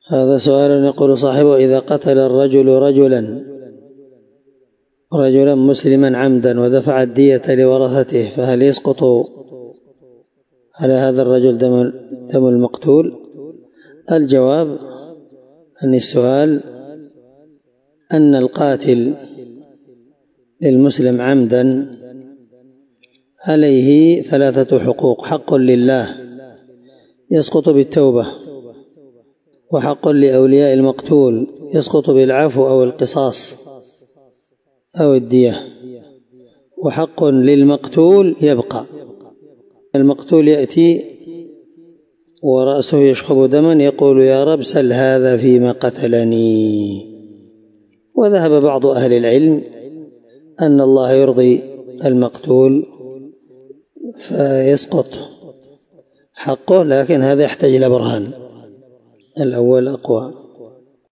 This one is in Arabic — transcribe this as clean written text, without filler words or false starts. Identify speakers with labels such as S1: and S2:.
S1: هذا سؤال يقول صاحبه: إذا قتل الرجل رجلا مسلما عمدا ودفع الدية لورثته فهل يسقط على هذا الرجل دم المقتول؟ الجواب أن السؤال أن القاتل للمسلم عمدا عليه 3 حقوق: حق لله يسقط بالتوبة، وحق لأولياء المقتول يسقط بالعفو أو القصاص أو الدية، وحق للمقتول يبقى. المقتول يأتي ورأسه يشخب دما يقول: يا رب سل هذا فيما قتلني. وذهب بعض أهل العلم أن الله يرضي المقتول فيسقط حقه، لكن هذا يحتاج إلى برهان، الأول أقوى.